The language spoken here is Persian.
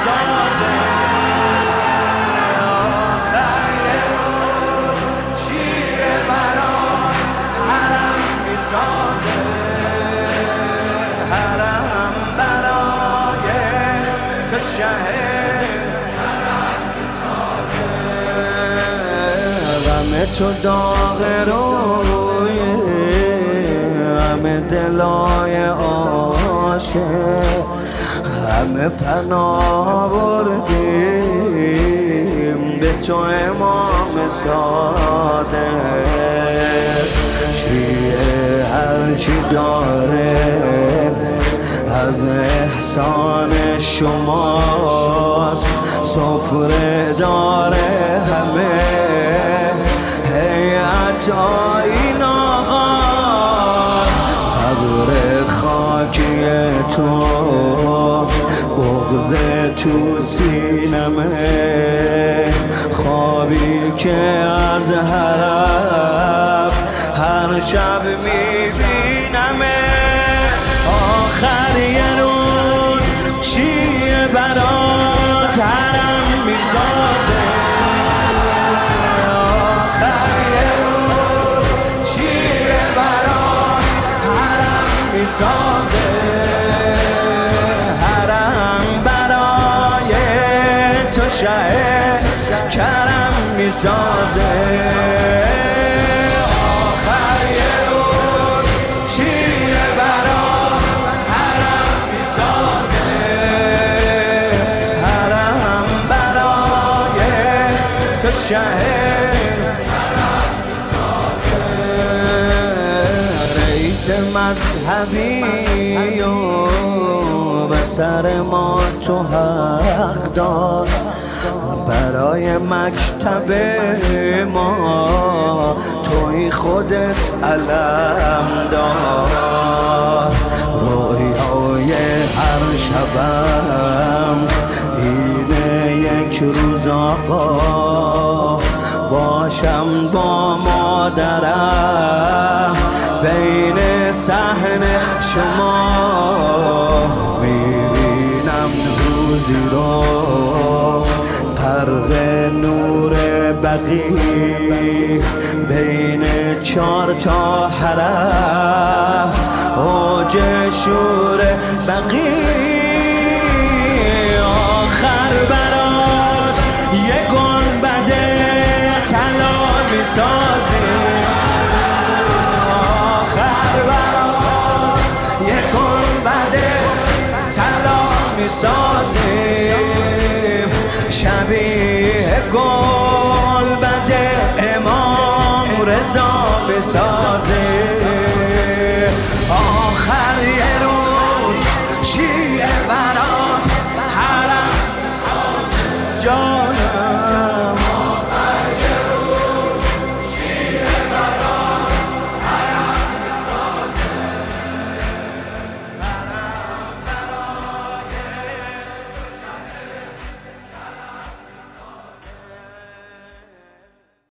میسازه آخر یه روز شیره برات حرم میسازه حرم برای تو غم تو داغ روی غم دلای عاشق همه پناه بردیم به تو امام صادق شیعه هرچی داره از احسان شماست سفره داره همه هیئت آیین آقا قبر خاکی تو بغض تو سینمه خوابی که از حرم هر شب میبینمه آخر یه روز شیعه برات حرم میسازه آخر یه روز شیعه برات حرم میسازه حرم برای تو شه کرم میسازه رئیس مذهبی و به سر ما تو حق داد برای مکتب ما توی خودت علم داد رویای هر شبم اینه یک روز آقا باشم با مادرم بین صحن شما میبینم روزی رو غرق نور بقیع بین 4 تا حرم اوج شور بقیع آخر برات یه گنبد طلا میسازه آخر برات یه گنبد طلا میسازه شبیه گنبد امام رضا بسازه